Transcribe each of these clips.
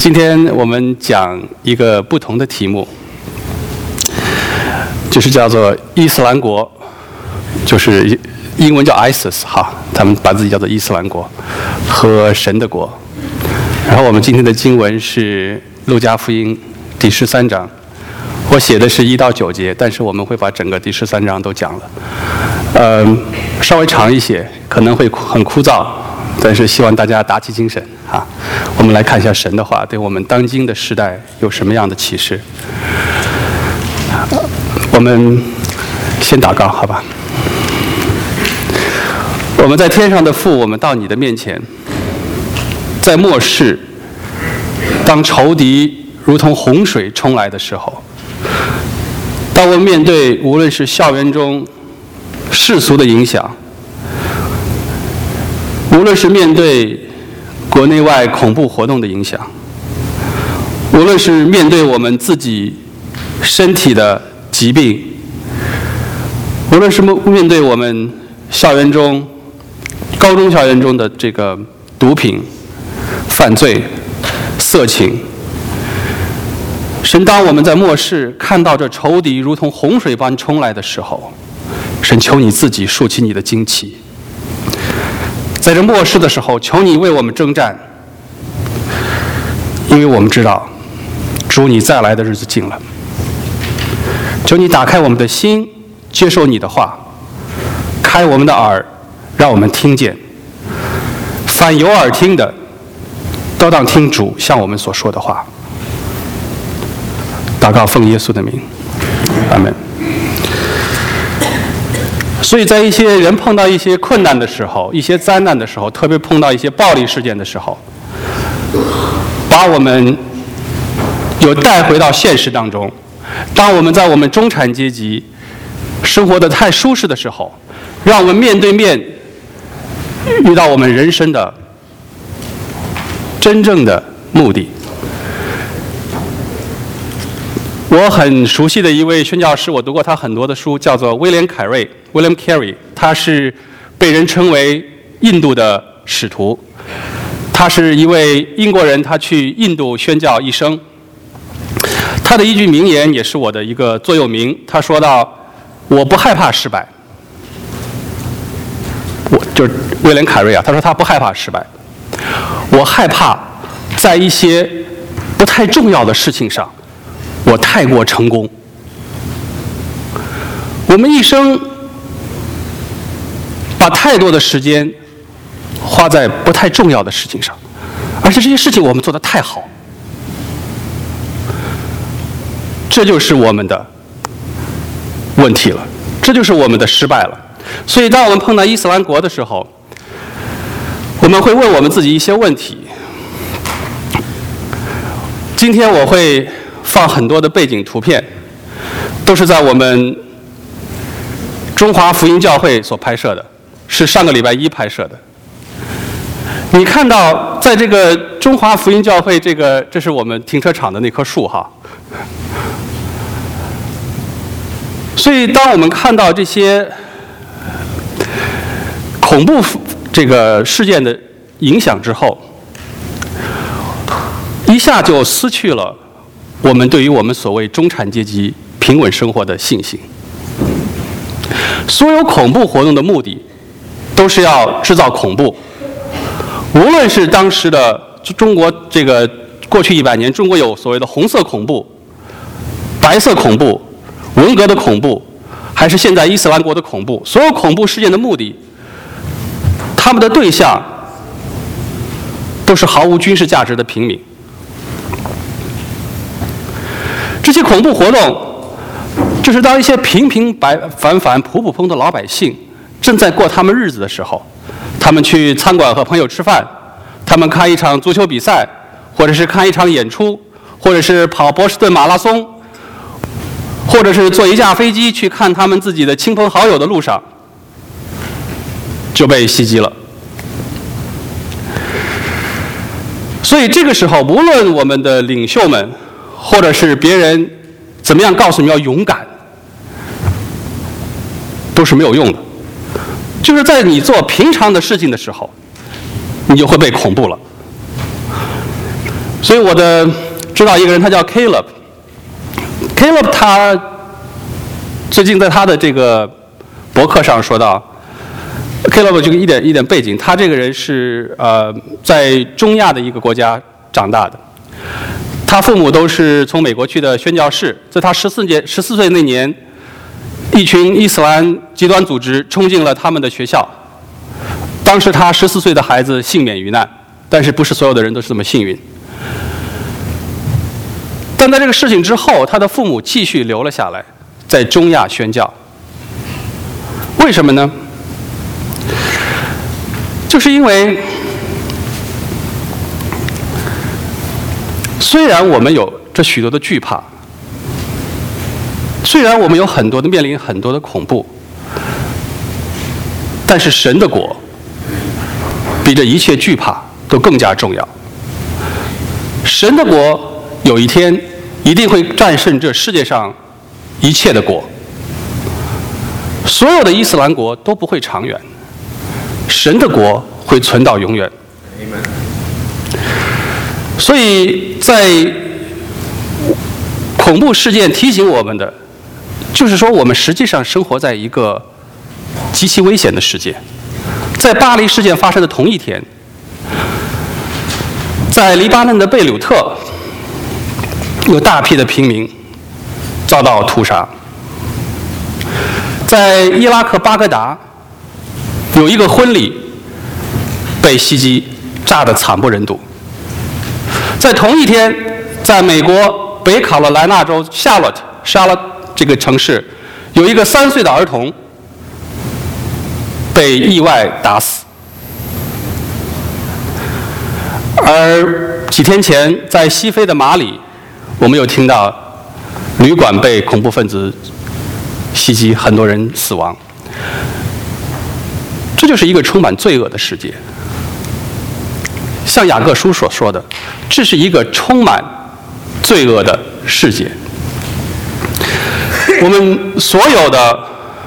今天我们讲一个不同的题目，就是叫做伊斯兰国，就是英文叫 ISIS 哈，他们把自己叫做伊斯兰国和神的国。然后我们今天的经文是路加福音第13章，我写的是1到9节，但是我们会把整个第13章都讲了，稍微长一些，可能会很枯燥，但是希望大家打起精神啊！我们来看一下神的话对我们当今的时代有什么样的启示。我们先祷告，好吧？我们在天上的父，我们到你的面前，在末世，当仇敌如同洪水冲来的时候，当我们面对无论是校园中世俗的影响，无论是面对国内外恐怖活动的影响，无论是面对我们自己身体的疾病，无论是面对我们校园中高中校园中的这个毒品、犯罪、色情，神，当我们在末世看到这仇敌如同洪水般冲来的时候，神，求你自己竖起你的旌旗，在这末世的时候，求你为我们征战，因为我们知道主你再来的日子近了。求你打开我们的心，接受你的话，开我们的耳，让我们听见。凡有耳听的，都当听主向我们所说的话。祷告奉耶稣的名，阿们。所以在一些人碰到一些困难的时候，一些灾难的时候，特别碰到一些暴力事件的时候，把我们有带回到现实当中。当我们在我们中产阶级生活得太舒适的时候，让我们面对面遇到我们人生的真正的目的。我很熟悉的一位宣教师，我读过他很多的书，叫做威廉·凯瑞 （William Carey）， 他是被人称为印度的使徒。他是一位英国人，他去印度宣教一生。他的一句名言也是我的一个座右铭，他说到：“我不害怕失败。”我就是威廉·凯瑞啊，他说他不害怕失败，我害怕在一些不太重要的事情上我太过成功。我们一生把太多的时间花在不太重要的事情上，而且这些事情我们做得太好，这就是我们的问题了，这就是我们的失败了。所以当我们碰到伊斯兰国的时候，我们会问我们自己一些问题。今天我会放很多的背景图片，都是在我们中华福音教会所拍摄的，是上个礼拜一拍摄的。你看到在这个中华福音教会这是我们停车场的那棵树哈。所以当我们看到这些恐怖这个事件的影响之后，一下就失去了我们对于我们所谓中产阶级平稳生活的信心。所有恐怖活动的目的都是要制造恐怖，无论是当时的中国这个过去100年，中国有所谓的红色恐怖、白色恐怖、文革的恐怖，还是现在伊斯兰国的恐怖，所有恐怖事件的目的，他们的对象都是毫无军事价值的平民。这些恐怖活动，就是当一些平平凡凡、普普通通的老百姓正在过他们日子的时候，他们去餐馆和朋友吃饭，他们看一场足球比赛，或者是看一场演出，或者是跑波士顿马拉松，或者是坐一架飞机去看他们自己的亲朋好友的路上，就被袭击了。所以这个时候，无论我们的领袖们，或者是别人怎么样告诉你要勇敢，都是没有用的。就是在你做平常的事情的时候，你就会被恐怖了。 所以知道一个人，他叫 Caleb。Caleb 他最近在他的这个博客上说到 ，Caleb 这个一点背景，他这个人是在中亚的一个国家长大的，他父母都是从美国去的宣教士，在他14岁那年，一群伊斯兰极端组织冲进了他们的学校，当时他14岁的孩子幸免于难，但是不是所有的人都是这么幸运。但在这个事情之后，他的父母继续留了下来，在中亚宣教。为什么呢？就是因为虽然我们有这许多的惧怕，虽然我们有面临很多的恐怖，但是神的国比这一切惧怕都更加重要。神的国有一天一定会战胜这世界上一切的国，所有的伊斯兰国都不会长远，神的国会存到永远。所以在恐怖事件提醒我们的，就是说我们实际上生活在一个极其危险的世界。在巴黎事件发生的同一天，在黎巴嫩的贝鲁特，有大批的平民遭到屠杀。在伊拉克巴格达，有一个婚礼被袭击，炸得惨不忍睹。在同一天，在美国北卡罗来纳州夏洛特这个城市，有一个3岁的儿童被意外打死。而几天前，在西非的马里，我们有听到旅馆被恐怖分子袭击，很多人死亡。这就是一个充满罪恶的世界。像雅各书所说的，这是一个充满罪恶的世界。我们所有的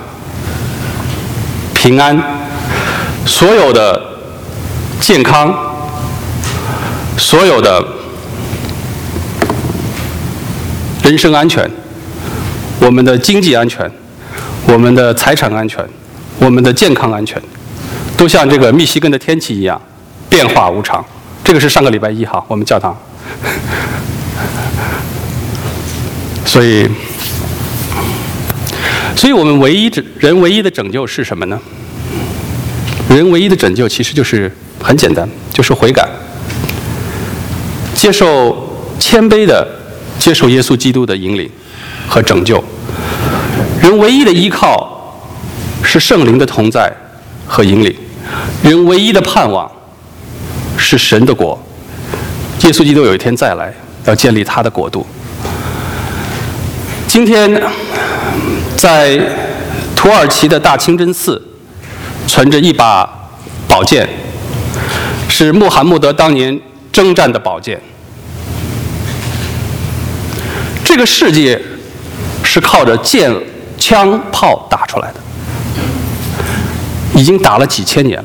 平安，所有的健康，所有的人身安全，我们的经济安全，我们的财产安全，我们的健康安全，都像这个密西根的天气一样变化无常。这个是上个礼拜1号我们教堂。所以我们人唯一的拯救是什么呢？人唯一的拯救其实就是很简单，就是悔改，谦卑的接受耶稣基督的引领和拯救。人唯一的依靠是圣灵的同在和引领，人唯一的盼望是神的国。耶稣基督有一天再来，要建立他的国度。今天在土耳其的大清真寺存着一把宝剑，是穆罕默德当年征战的宝剑。这个世界是靠着剑、枪、炮打出来的，已经打了几千年了，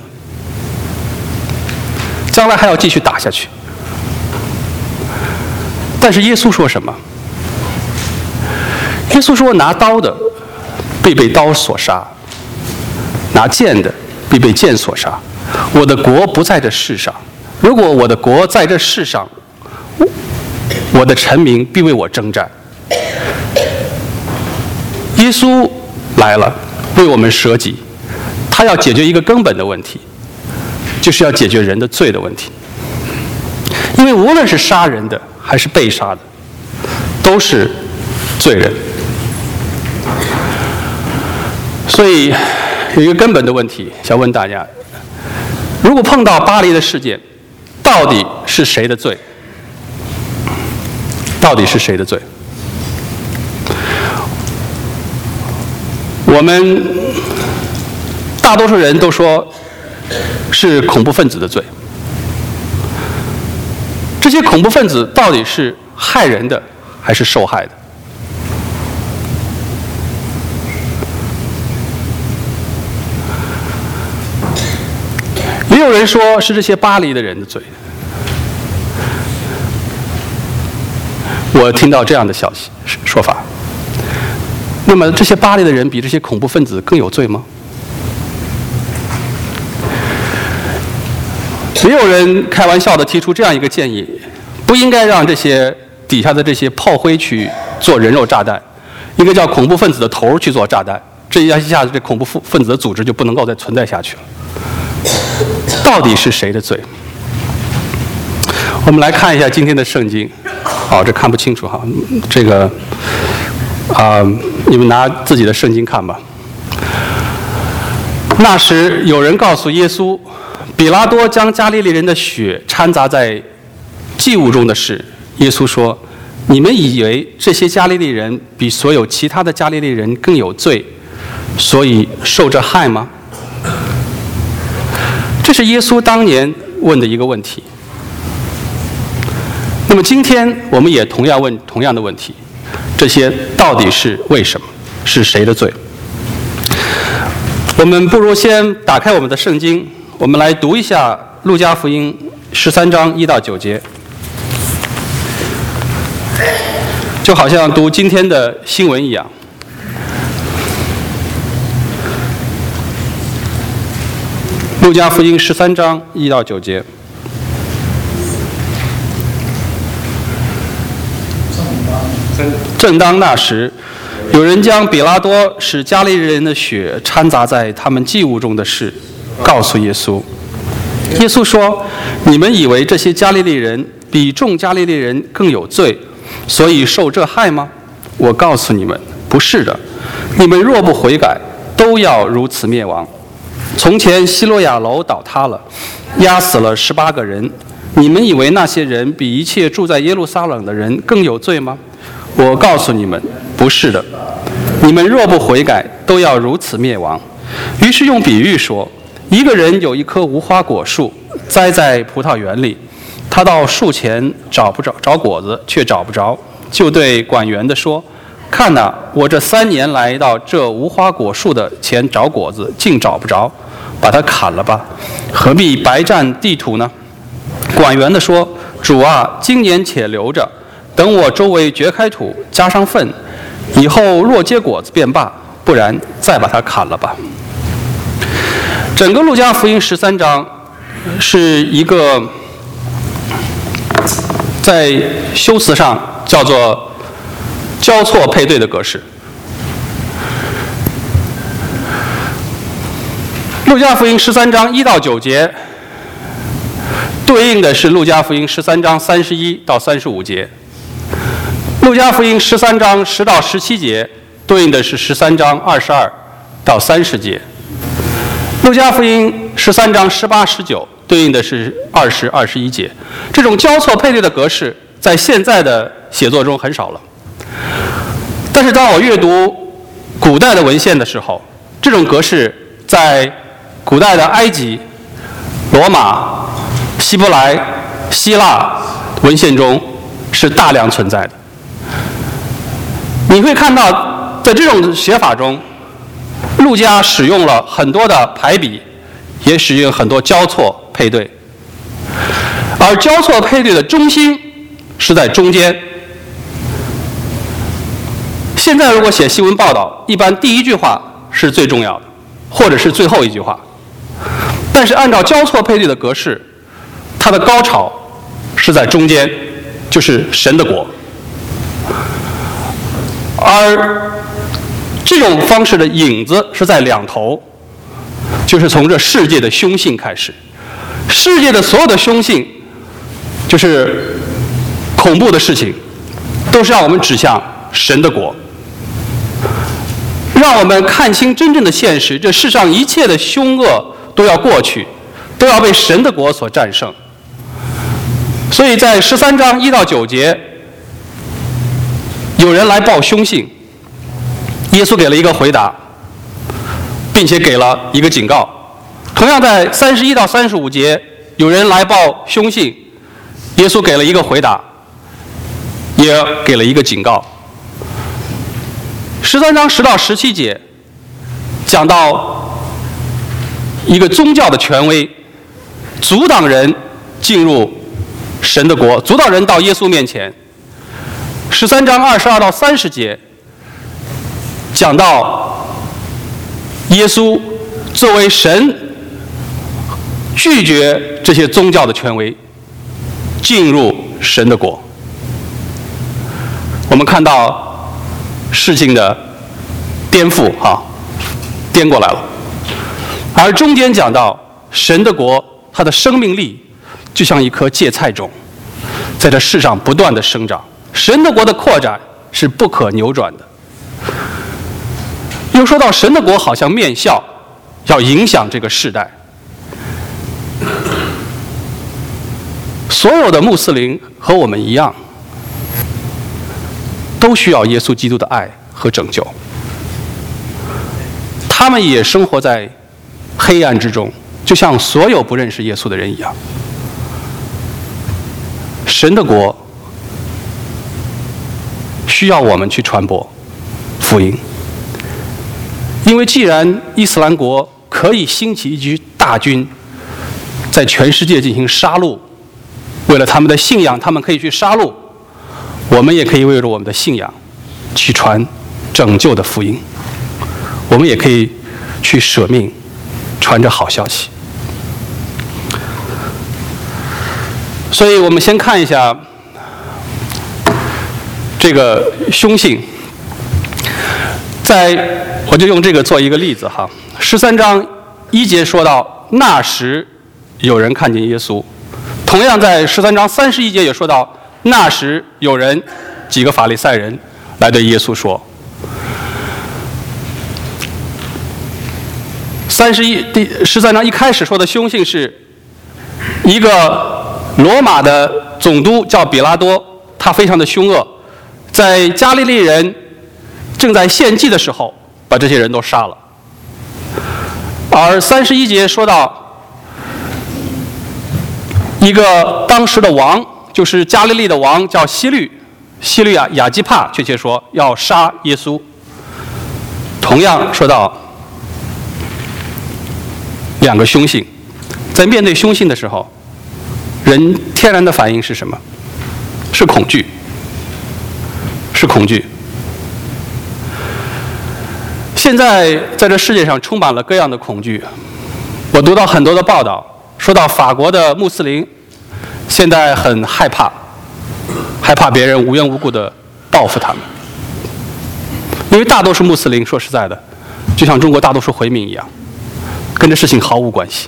将来还要继续打下去。但是耶稣说什么？耶稣说：“拿刀的必被刀所杀，拿剑的必被剑所杀。我的国不在这世上，如果我的国在这世上，我的臣民必为我征战。”耶稣来了，为我们舍己，他要解决一个根本的问题，就是要解决人的罪的问题。因为无论是杀人的还是被杀的，都是罪人。所以有一个根本的问题想问大家：如果碰到巴黎的事件，到底是谁的罪？到底是谁的罪？我们大多数人都说是恐怖分子的罪。这些恐怖分子到底是害人的还是受害的？也有人说是这些巴黎的人的罪， 我听到这样的消息说法。那么这些巴黎的人比这些恐怖分子更有罪吗？也有人开玩笑地提出这样一个建议：不应该让这些底下的这些炮灰去做人肉炸弹，应该叫恐怖分子的头去做炸弹。这一下子，这恐怖分子的组织就不能够再存在下去了。到底是谁的罪？我们来看一下今天的圣经。这看不清楚哈，这个你们拿自己的圣经看吧。那时有人告诉耶稣，比拉多将加利利人的血掺杂在祭物中的事。耶稣说：“你们以为这些加利利人比所有其他的加利利人更有罪，所以受这害吗？”这是耶稣当年问的一个问题。那么今天我们也同样问同样的问题：这些到底是为什么？是谁的罪？我们不如先打开我们的圣经，我们来读一下路加福音13章1到9节，就好像读今天的新闻一样。路加福音13章1到9节。正当那时，有人将比拉多使加利利人的血掺杂在他们祭物中的事告诉耶稣。耶稣说：“你们以为这些加利利人比众加利利人更有罪，所以受这害吗？我告诉你们，不是的。你们若不悔改，都要如此灭亡。从前希罗亚楼倒塌了，压死了18个人。你们以为那些人比一切住在耶路撒冷的人更有罪吗？我告诉你们，不是的。你们若不悔改，都要如此灭亡。”于是用比喻说，一个人有一棵无花果树，栽在葡萄园里，他到树前找果子，却找不着，就对管园的说：“看哪，我这3年来到这无花果树的前找果子，竟找不着，把它砍了吧，何必白占地土呢？”管园的说：“主啊，今年且留着，等我周围掘开土，加上粪，以后若结果子便罢，不然再把它砍了吧。”整个路加福音13章是一个在修辞上叫做交错配对的格式。路加福音13章1到9节对应的是路加福音13章31到35节，路加福音13章10到17节对应的是13章22到30节，路加福音13章18、19对应的是20、21节。这种交错配对的格式在现在的写作中很少了，但是当我阅读古代的文献的时候，这种格式在古代的埃及、罗马、希伯来、希腊文献中是大量存在的。你会看到，在这种写法中，路加使用了很多的排比，也使用很多交错配对，而交错配对的中心是在中间。现在如果写新闻报道，一般第一句话是最重要的，或者是最后一句话。但是按照交错配对的格式，它的高潮是在中间，就是神的国。而这种方式的影子是在两头，就是从这世界的凶性开始。世界的所有的凶性，就是恐怖的事情，都是让我们指向神的国，让我们看清真正的现实，这世上一切的凶恶都要过去，都要被神的国所战胜。所以在13章1到9节，有人来报凶信，耶稣给了一个回答，并且给了一个警告。同样在31到35节，有人来报凶信，耶稣给了一个回答，也给了一个警告。13章10到17节讲到一个宗教的权威阻挡人进入神的国，阻挡人到耶稣面前， 13章22到30节讲到耶稣作为神拒绝这些宗教的权威，进入神的国。我们看到事情的颠覆颠过来了。而中间讲到神的国，它的生命力就像一颗芥菜种，在这世上不断的生长。神的国的扩展是不可扭转的。又说到神的国好像面笑，要影响这个世代。所有的穆斯林和我们一样，都需要耶稣基督的爱和拯救。他们也生活在黑暗之中，就像所有不认识耶稣的人一样。神的国需要我们去传播福音，因为既然伊斯兰国可以兴起一支大军，在全世界进行杀戮，为了他们的信仰，他们可以去杀戮，我们也可以为了我们的信仰去传拯救的福音，我们也可以去舍命传着好消息。所以我们先看一下这个凶信，我就用这个做一个例子13章1节说到，那时有人看见耶稣。同样在13章31节也说到，那时有人几个法利赛人来对耶稣说。13章一开始说的凶信是一个罗马的总督叫比拉多，他非常的凶恶，在加利利人正在献祭的时候把这些人都杀了。而31节说到一个当时的王，就是加利利的王叫希律亚基帕，确切说要杀耶稣。同样说到两个凶信，在面对凶信的时候，人天然的反应是什么？是恐惧，是恐惧。现在在这世界上充满了各样的恐惧。我读到很多的报道，说到法国的穆斯林现在很害怕别人无缘无故的报复他们，因为大多数穆斯林说实在的，就像中国大多数回民一样，跟这事情毫无关系。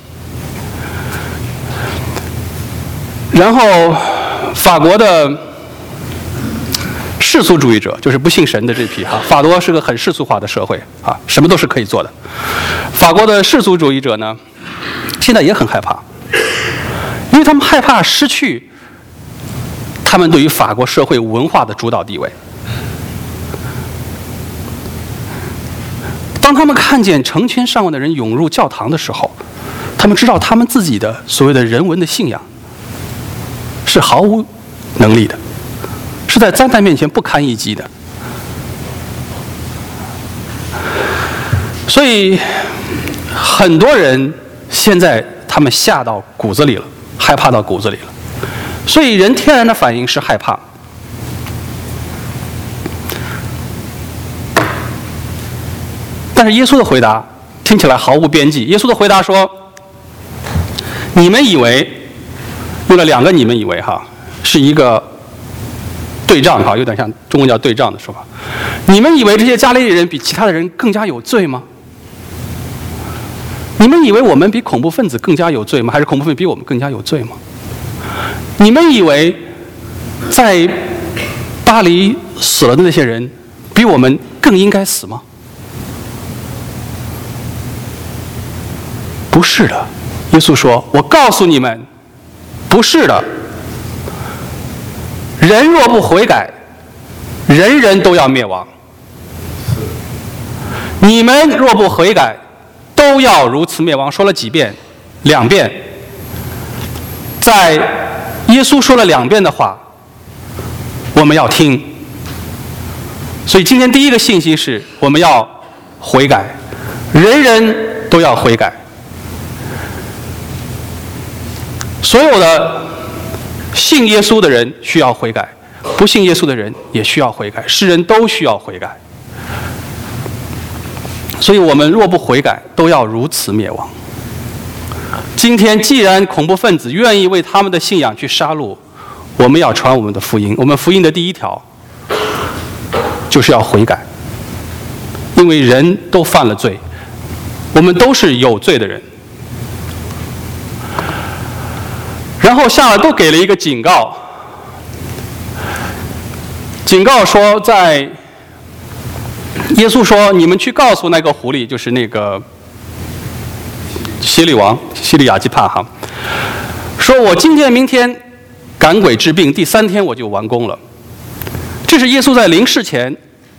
然后法国的世俗主义者，就是不信神的这批法国是个很世俗化的社会什么都是可以做的。法国的世俗主义者呢，现在也很害怕，因为他们害怕失去他们对于法国社会文化的主导地位。当他们看见成千上万的人涌入教堂的时候，他们知道他们自己的所谓的人文的信仰是毫无能力的，是在灾难面前不堪一击的。所以很多人现在他们吓到骨子里了，害怕到骨子里了。所以人天然的反应是害怕。但是耶稣的回答听起来毫无边际。耶稣的回答说：“你们以为，用了两个你们以为是一个对仗有点像中文叫对仗的说法。你们以为这些加利利人比其他的人更加有罪吗？你们以为我们比恐怖分子更加有罪吗？还是恐怖分子比我们更加有罪吗？你们以为在巴黎死了的那些人比我们更应该死吗？不是的。耶稣说，我告诉你们，不是的。人若不悔改，人人都要灭亡。你们若不悔改，都要如此灭亡。说了几遍？2遍。在耶稣说了2遍的话，我们要听。所以今天第一个信息是我们要悔改，人人都要悔改。所有的信耶稣的人需要悔改， 不信耶稣的人也需要悔改，世人都需要悔改。所以我们若不悔改，都要如此灭亡。今天既然恐怖分子愿意为他们的信仰去杀戮，我们要传我们的福音。我们福音的第一条就是要悔改，因为人都犯了罪，我们都是有罪的人。然后下来都给了一个警告，警告说，耶稣说，你们去告诉那个狐狸，就是那个希律王希律亚基帕哈，说我今天明天赶鬼治病，第3天我就完工了。这是耶稣在临世前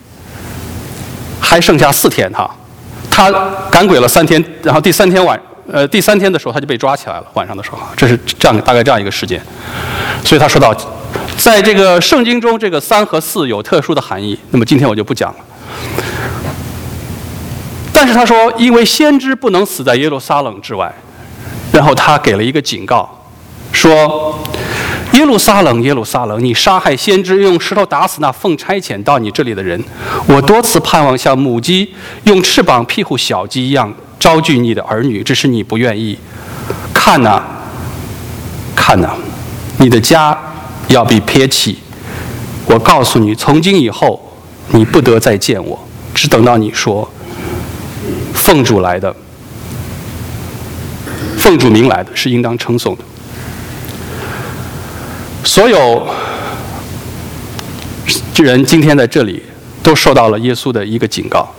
还剩下4天哈，他赶鬼了3天，然后第3天的时候他就被抓起来了，晚上的时候，这是大概这样一个时间。所以他说到，在这个圣经中，这个3和4有特殊的含义，那么今天我就不讲了。但是他说，因为先知不能死在耶路撒冷之外，然后他给了一个警告，说耶路撒冷，耶路撒冷，你杀害先知，用石头打死那奉差遣到你这里的人。我多次盼望像母鸡用翅膀庇护小鸡一样招聚你的儿女，只是你不愿意。看哪，看哪，你的家要被撇弃。我告诉你，从今以后，你不得再见我，只等到你说奉主来的，奉主名来的是应当称颂的。所有人今天在这里都受到了耶稣的一个警告。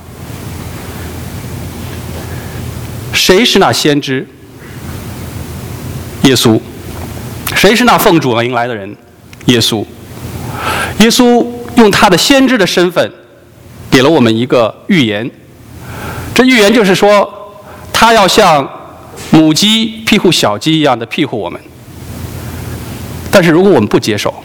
谁是那先知？耶稣。谁是那奉主名来的人？耶稣。耶稣用他的先知的身份给了我们一个预言，这预言就是说，他要像母鸡庇护小鸡一样的庇护我们。但是如果我们不接受，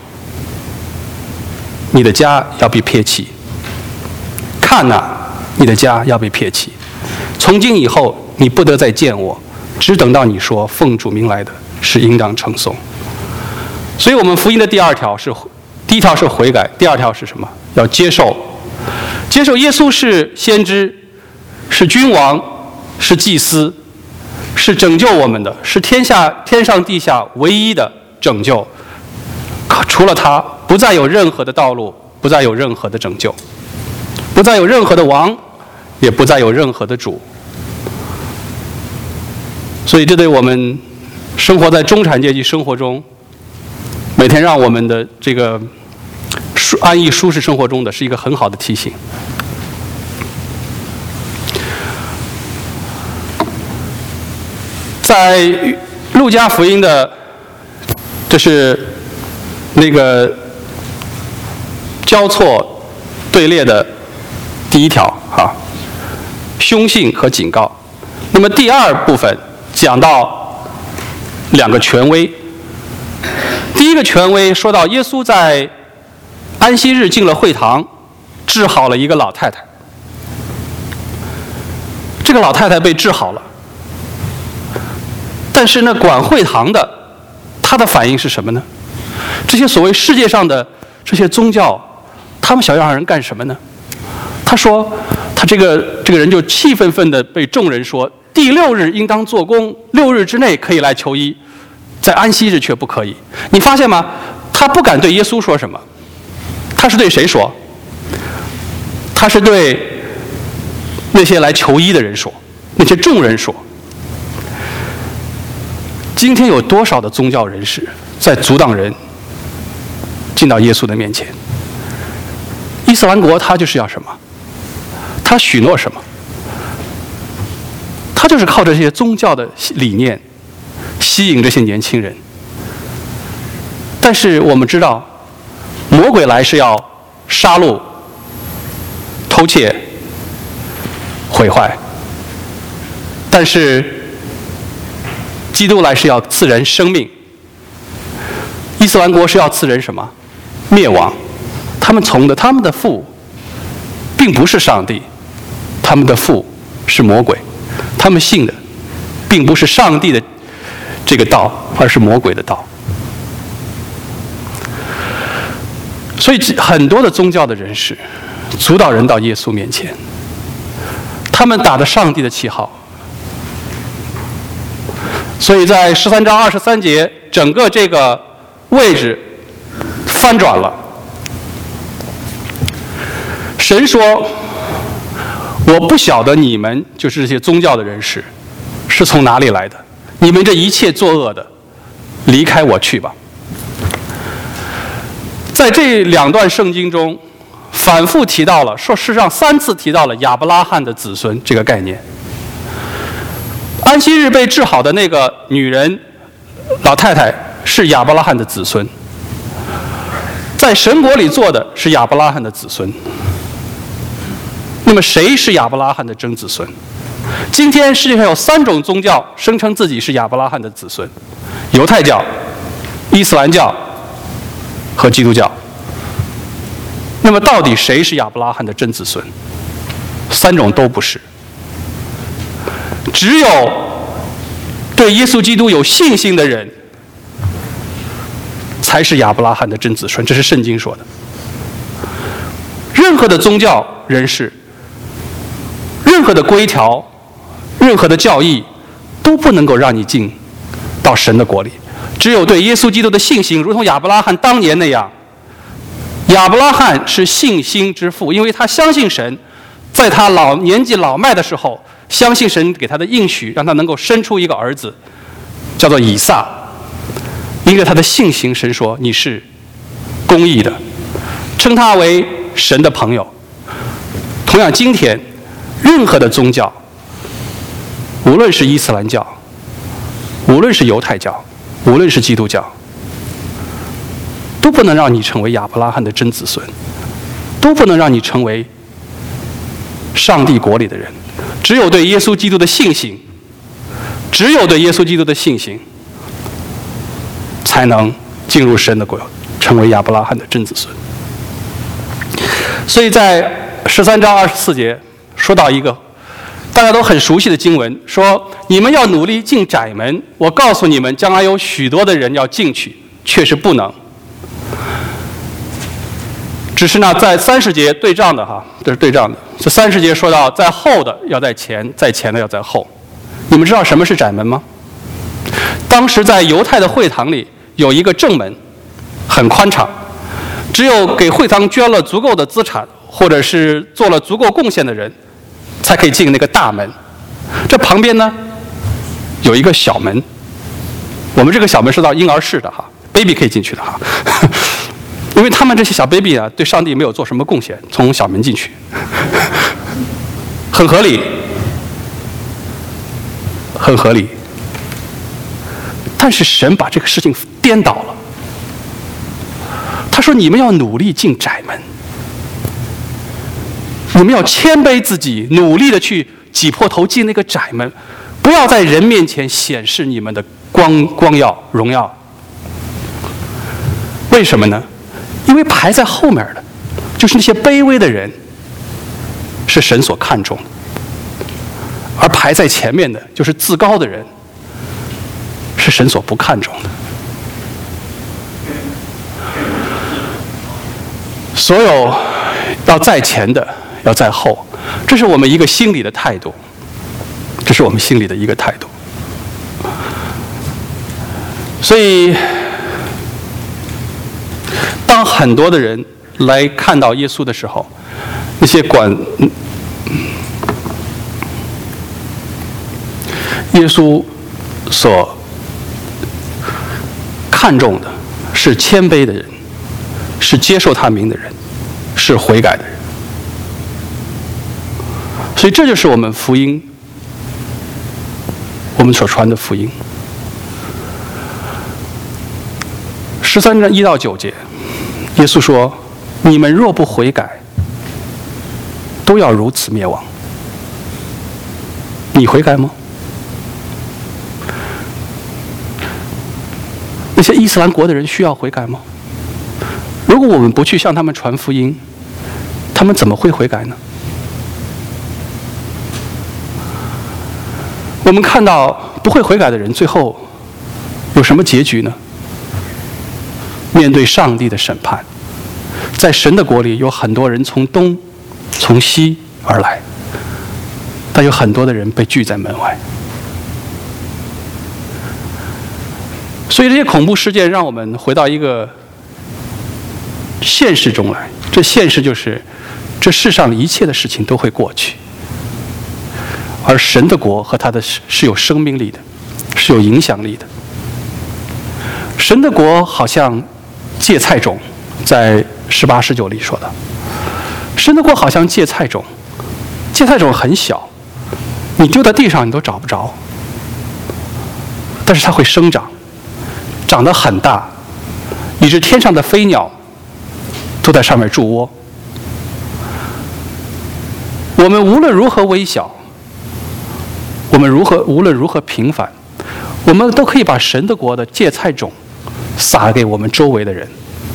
你的家要被撇弃。看哪，你的家要被撇弃。从今以后，你不得再见我，只等到你说奉主名来的是应当称颂。所以我们福音的第一条是悔改，第2条是什么？要接受耶稣是先知，是君王，是祭司，是拯救我们的，是天上地下唯一的拯救。除了他，不再有任何的道路，不再有任何的拯救，不再有任何的王，也不再有任何的主。所以这对我们生活在中产阶级生活中，每天让我们的这个安逸舒适生活中的是一个很好的提醒。在路加福音的，这是那个交错队列的第1条啊，凶信和警告。那么第2部分讲到2个权威。第一个权威说到耶稣在安息日进了会堂，治好了一个老太太。这个老太太被治好了，但是呢，管会堂的他的反应是什么呢？这些所谓世界上的这些宗教，他们想让人干什么呢？他说，他这个人就气愤愤地被众人说，第6日应当做工，6日之内可以来求医，在安息日却不可以。你发现吗？他不敢对耶稣说什么，他是对谁说？他是对那些来求医的人说，那些众人说。今天有多少的宗教人士在阻挡人进到耶稣的面前？伊斯兰国他就是要什么？他许诺什么？他就是靠着这些宗教的理念吸引这些年轻人。但是我们知道，魔鬼来是要杀戮、偷窃、毁坏，但是基督来是要赐人生命。伊斯兰国是要赐人什么？灭亡。他们的父并不是上帝，他们的父是魔鬼，他们信的并不是上帝的这个道，而是魔鬼的道。 所以很多的宗教的人士阻挡人到耶稣面前，他们打着上帝的旗号。所以在13章23节，整个这个位置翻转了。神说：“我不晓得你们，就是这些宗教的人士，是从哪里来的？你们这一切作恶的，离开我去吧。”在这两段圣经中，反复提到了，说事实上3次提到了亚伯拉罕的子孙这个概念。安息日被治好的那个女人老太太是亚伯拉罕的子孙，在神国里做的是亚伯拉罕的子孙。那么谁是亚伯拉罕的真子孙？今天世界上有3种宗教声称自己是亚伯拉罕的子孙：犹太教、伊斯兰教和基督教。那么到底谁是亚伯拉罕的真子孙？3种都不是。只有对耶稣基督有信心的人才是亚伯拉罕的真子孙，这是圣经说的。任何的宗教人士、任何的规条、任何的教义都不能够让你进到神的国里。只有对耶稣基督的信心，如同亚伯拉罕当年那样。亚伯拉罕是信心之父，因为他相信神，在他年纪老迈的时候，相信神给他的应许，让他能够生出一个儿子，叫做以撒。因着他的信心，神说你是公义的，称他为神的朋友。同样，今天任何的宗教，无论是伊斯兰教，无论是犹太教，无论是基督教，都不能让你成为亚伯拉罕的真子孙，都不能让你成为上帝国里的人。只有对耶稣基督的信心，只有对耶稣基督的信心，才能进入神的国，成为亚伯拉罕的真子孙。所以在13章24节说到一个大家都很熟悉的经文，说你们要努力进窄门，我告诉你们，将来有许多的人要进去，却是不能。只是呢，在30节对仗的哈，这是对仗的。这30节说到，在后的要在前，在前的要在后。你们知道什么是窄门吗？当时在犹太的会堂里有一个正门，很宽敞，只有给会堂捐了足够的资产，或者是做了足够贡献的人，才可以进那个大门。这旁边呢，有一个小门。我们这个小门是到婴儿室的哈 ，baby 可以进去的哈。因为他们这些小 baby 啊，对上帝没有做什么贡献，从小门进去，很合理，很合理。但是神把这个事情颠倒了，他说：“你们要努力进窄门，你们要谦卑自己，努力的去挤破头进那个窄门，不要在人面前显示你们的光耀荣耀。为什么呢？因为排在后面的，就是那些卑微的人，是神所看重的；而排在前面的，就是自高的人，是神所不看重的。所有要在前的，要在后，这是我们一个心理的态度，这是我们心里的一个态度。所以，当很多的人来看到耶稣的时候，那些耶稣所看重的是谦卑的人，是接受他名的人，是悔改的人。所以这就是我们福音，我们所传的福音。13章1到9节，耶稣说：“你们若不悔改，都要如此灭亡。”你悔改吗？那些伊斯兰国的人需要悔改吗？如果我们不去向他们传福音，他们怎么会悔改呢？我们看到不会悔改的人最后有什么结局呢？面对上帝的审判， 在神的国里有很多人从东从西而来，但有很多的人被拒在门外。所以这些恐怖事件让我们回到一个现实中来，这现实就是这世上一切的事情都会过去，而神的国和他的是有生命力的，是有影响力的。神的国好像芥菜种，在18、19里说的，神的国好像芥菜种，芥菜种很小，你丢在地上你都找不着，但是它会生长，长得很大，以致天上的飞鸟都在上面筑窝。我们无论如何微小，我们无论如何平凡，我们都可以把神的国的芥菜种撒给我们周围的人。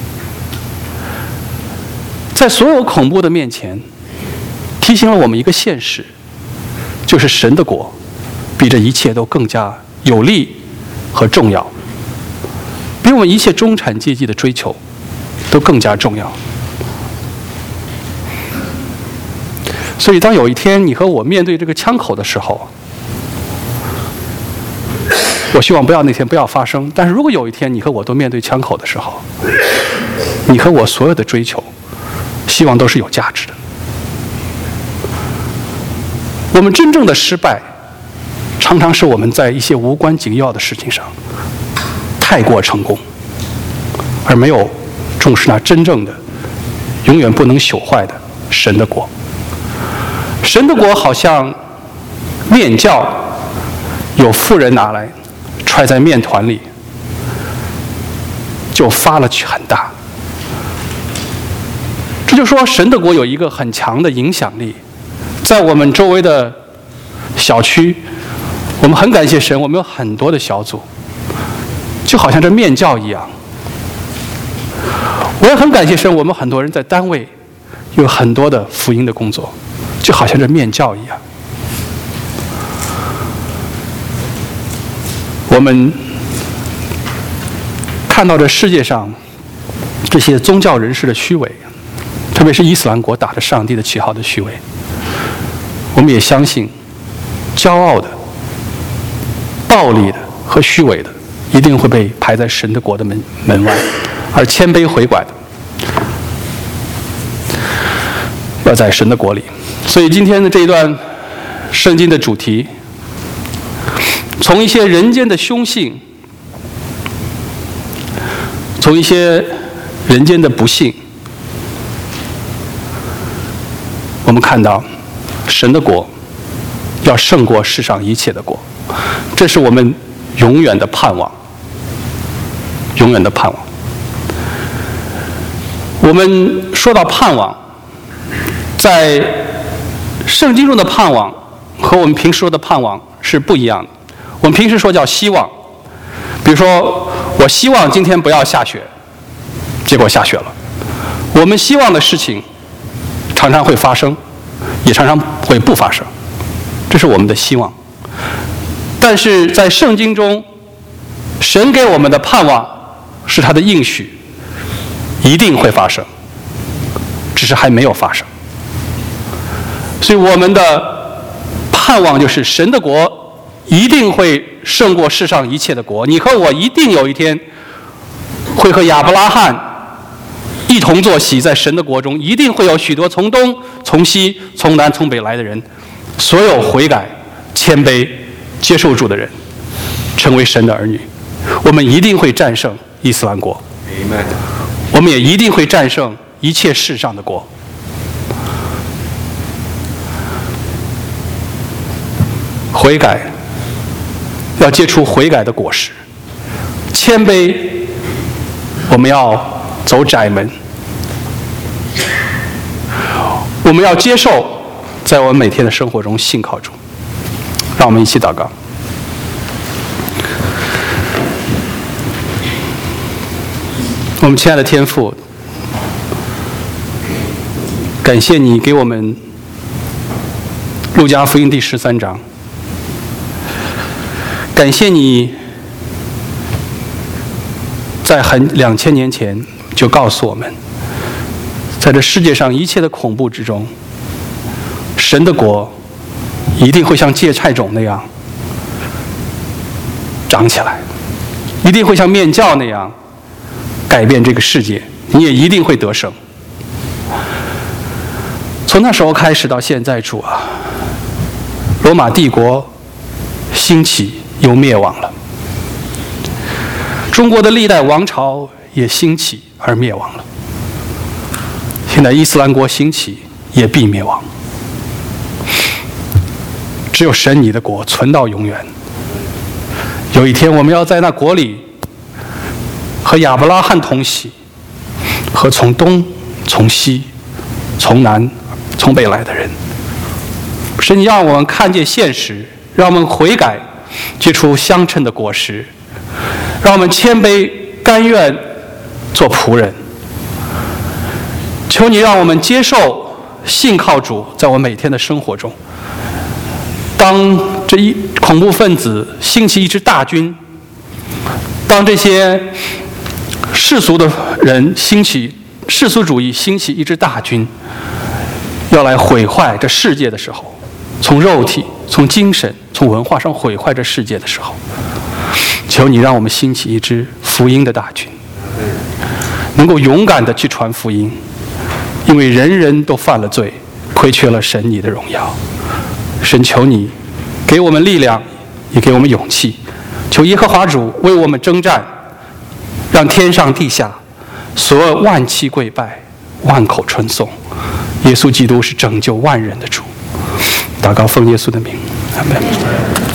在所有恐怖的面前，提醒了我们一个现实，就是神的国比这一切都更加有利和重要，比我们一切中产阶级的追求都更加重要。所以当有一天你和我面对这个枪口的时候，我希望那天不要发生，但是如果有一天你和我都面对枪口的时候，你和我所有的追求希望都是有价值的。我们真正的失败常常是我们在一些无关紧要的事情上太过成功，而没有重视那真正的永远不能朽坏的神的国。神的国好像面酵，有妇人拿来揣在面团里，就发了很大。这就说神的国有一个很强的影响力，在我们周围的小区，我们很感谢神，我们有很多的小组，就好像这面酵一样。我也很感谢神，我们很多人在单位有很多的福音的工作，就好像这面酵一样。我们看到这世界上这些宗教人士的虚伪，特别是伊斯兰国打着上帝的旗号的虚伪，我们也相信骄傲的、暴力的和虚伪的一定会被排在神的国的门外，而谦卑回拐的要在神的国里。所以今天的这一段圣经的主题，从一些人间的凶性，从一些人间的不幸，我们看到神的国要胜过世上一切的国，这是我们永远的盼望，永远的盼望。我们说到盼望，在圣经中的盼望和我们平时说的盼望是不一样的。我们平时说叫希望，比如说我希望今天不要下雪，结果下雪了。我们希望的事情常常会发生，也常常会不发生，这是我们的希望。但是在圣经中，神给我们的盼望是他的应许，一定会发生，只是还没有发生。所以我们的盼望就是神的国一定会胜过世上一切的国。你和我一定有一天会和亚伯拉罕一同坐席，在神的国中一定会有许多从东从西从南从北来的人，所有悔改谦卑接受主的人成为神的儿女。我们一定会战胜伊斯兰国，我们也一定会战胜一切世上的国。悔改要结出悔改的果实，谦卑我们要走窄门，我们要接受在我们每天的生活中信靠主。让我们一起祷告。我们亲爱的天父，感谢你给我们路加福音第13章，感谢你在2000年前就告诉我们， 在这世界上一切的恐怖之中，神的国一定会像芥菜种那样长起来，一定会像面酵那样改变这个世界，你也一定会得胜。从那时候开始到现在，主啊，罗马帝国兴起又灭亡了，中国的历代王朝也兴起而灭亡了，现在伊斯兰国兴起也必灭亡，只有神你的国存到永远。有一天我们要在那国里和亚伯拉罕同喜，和从东从西从南从北来的人。神你让我们看见现实，让我们悔改，结出相称的果实，让我们谦卑甘愿做仆人。求你让我们接受信靠主，在我每天的生活中，当这一恐怖分子兴起一支大军，当这些世俗的人兴起世俗主义兴起一支大军，要来毁坏这世界的时候，从肉体从精神从文化上毁坏这世界的时候，求你让我们兴起一支福音的大军，能够勇敢地去传福音，因为人人都犯了罪，亏缺了神你的荣耀。神求你给我们力量，也给我们勇气，求耶和华主为我们征战，让天上地下所有万膝跪拜，万口称颂耶稣基督是拯救万人的主。祷告奉耶稣的名，阿们。